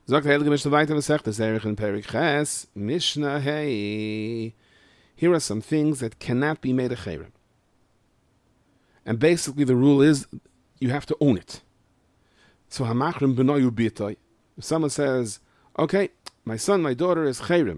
Sagt der Heilige Mishnah weiter, was sagt das Erich in Perik Ches, Mishnah, hey, here are some things that cannot be made a chayrim. And basically the rule is, you have to own it. So, hamachrim b'noyu b'itoi. If someone says, okay, my son, my daughter is chayrim,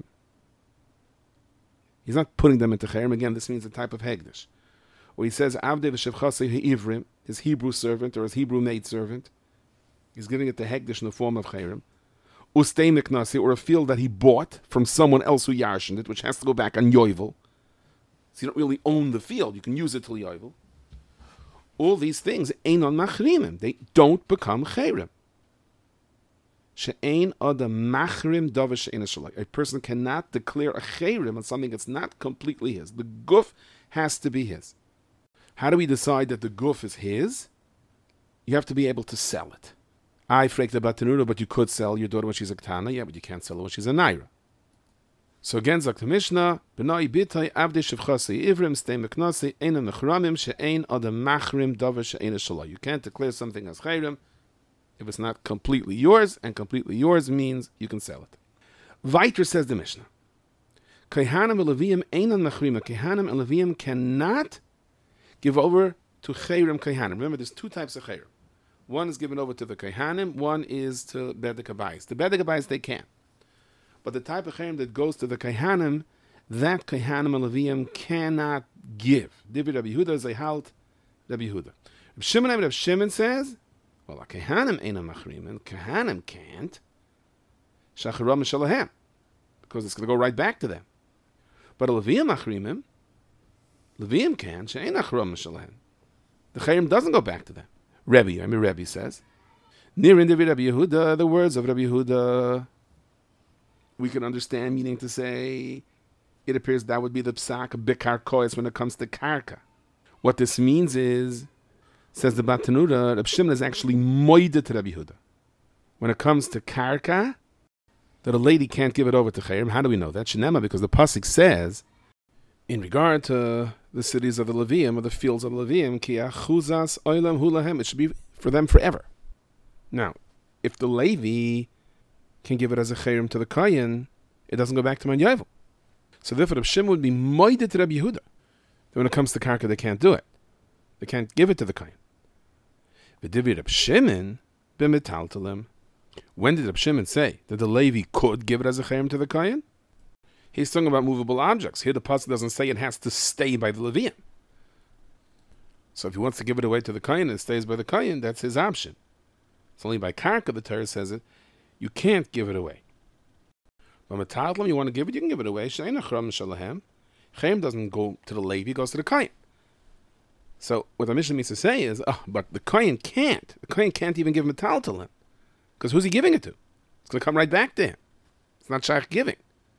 he's not putting them into chayrim. Again, this means a type of hegdish. Or he says, avdei v'shevchasei he'ivrim, his Hebrew servant or his Hebrew maid servant, he's giving it the hegdish in the form of chayrim. Ustei miknasi, or a field that he bought from someone else who yarshened it, which has to go back on yovel. So you don't really own the field. You can use it till yovel. All these things, ein on machrimim. They don't become chayrim. She'ein adam machrim davar she'ein shalai. A person cannot declare a chayrim on something that's not completely his. The guf has to be his. How do we decide that the guf is his? You have to be able to sell it. I freked about Tanura, but you could sell your daughter when she's a Ktana. Yeah, but you can't sell her when she's a Naira. So again, Zak the Mishnah, B'nai bitay avdei shevchasei ivrim stei meknasei einam mechramim she'ein adam machrim davar she'ein shalai. You can't declare something as chayrim if it's not completely yours, and completely yours means you can sell it. Weiter says the Mishnah, Kehanim and Leviyim einam mechrima. Kehanim and Leviyim cannot give over to chayrim kehanim. Remember, there's two types of chayrim. One is given over to the Kehanim, one is to Bedek Habayis. The Bedek Habayis they can. But the type of Chayim that goes to the Kehanim, that Kehanim and Leviyim cannot give. Divid Rabbi Yehuda is a halt Rabbi Yehuda. Rabbi Shimon says, well, a Kehanim ain't a Machrim, and Kehanim can't. Shacharam Shalahem. Because it's going to go right back to them. But a Leviyim Machrimim, Leviyim can, She'ein Acharam Shalahem. The Chayim doesn't go back to them. Rebbe says, near in Rabbi Yehuda, the words of Rabbi Yehuda, we can understand, meaning to say, it appears that would be the psak bikar kois when it comes to karka. What this means is, says the Batanura, Reb Shimon is actually moide to Rabbi Yehuda. When it comes to karka, that a lady can't give it over to chayrim. How do we know that? Shenema, because the pasuk says, in regard to the cities of the Levium, or the fields of the Levium, ki achuzas oilam hu lahem, it should be for them forever. Now, if the Levi can give it as a chayrim to the Kayin, it doesn't go back to Man Yovel. So therefore, Reb Shimon would be moided to Rabbi Yehuda. When it comes to karka, they can't do it. They can't give it to the Kayin. V'divi Reb Shimon b'metaltalim. When did Reb Shimon say that the Levi could give it as a chayrim to the Kayin? He's talking about movable objects. Here the pasuk doesn't say it has to stay by the Levium. So if he wants to give it away to the Kayin and it stays by the Kayin, that's his option. It's only by karka the Torah says it. You can't give it away. But metaltalim, you want to give it, you can give it away. She'ein achram shalahem. Chayim doesn't go to the Levi, it goes to the Kayin. So what the Mishnah means to say is, but the Kayin can't. The Kayin can't even give metaltalim. Because who's he giving it to? It's going to come right back to him. It's not shaykh giving.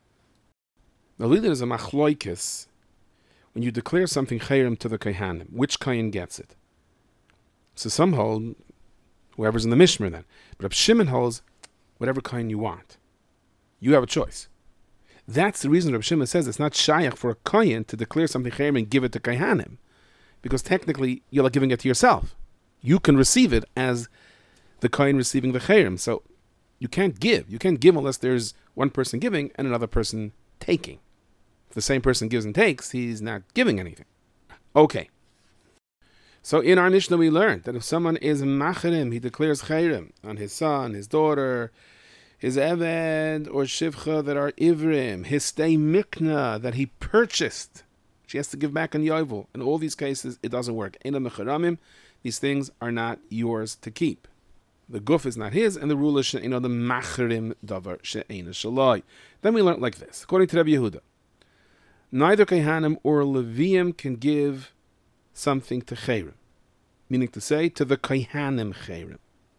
Now, there is a machloikis when you declare something chayrim to the Kehanim. Which Kayin gets it? So some hold, whoever's in the Mishmer then. But Reb Shimon holds, whatever Kayin you want. You have a choice. That's the reason Reb Shimon says it's not shaykh for a Kayin to declare something chayrim and give it to Kehanim. Because technically, you're like giving it to yourself. You can receive it as the Kayin receiving the chayrim. So you can't give. You can't give unless there's one person giving and another person taking. If the same person gives and takes, he's not giving anything. Okay. So in our Mishnah we learned that if someone is machirim, he declares chayrim on his son, his daughter, his eved or shivcha that are ivrim, his stay mikna that he purchased, she has to give back on yovel. In all these cases, it doesn't work. These things are not yours to keep. The guf is not his, and the rule is the machirim davar she'ein shalai. Then we learned like this, according to Rabbi Yehuda. Neither Kehanim or Levium can give something to Chayrim, meaning to say, to the Kehanim Chayrim.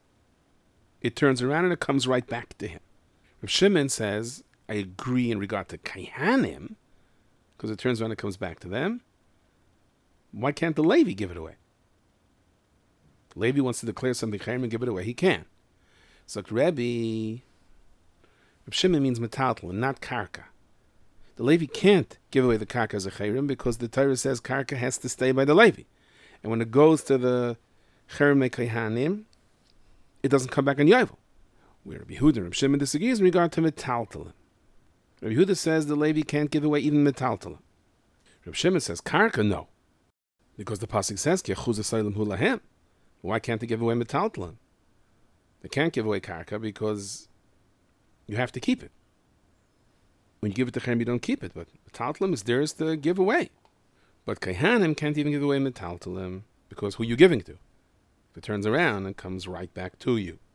It turns around and it comes right back to him. Rav Shimon says, I agree in regard to Kehanim, because it turns around and it comes back to them. Why can't the Levi give it away? Levi wants to declare something Chayrim and give it away. He can. So Rav Shimon means metaltal and not karka. The Levi can't give away the karka as a chayrim because the Torah says karka has to stay by the Levi. And when it goes to the chayrim kehanim, it doesn't come back on yovel. Where Rabbi Yehuda and Rabbi Shimon disagrees in regard to metaltalim. Rabbi Yehuda says the Levi can't give away even metaltalim. Rabbi Shimon says karka, no. Because the pasuk says, ki achuz ha'solim hu lahem. Why can't they give away metaltalim? They can't give away karka because you have to keep it. When you give it to Cherem, you don't keep it. But metaltalim is theirs to give away. But Kaihanim can't even give away metaltalim because who are you giving to? If it turns around, it comes right back to you.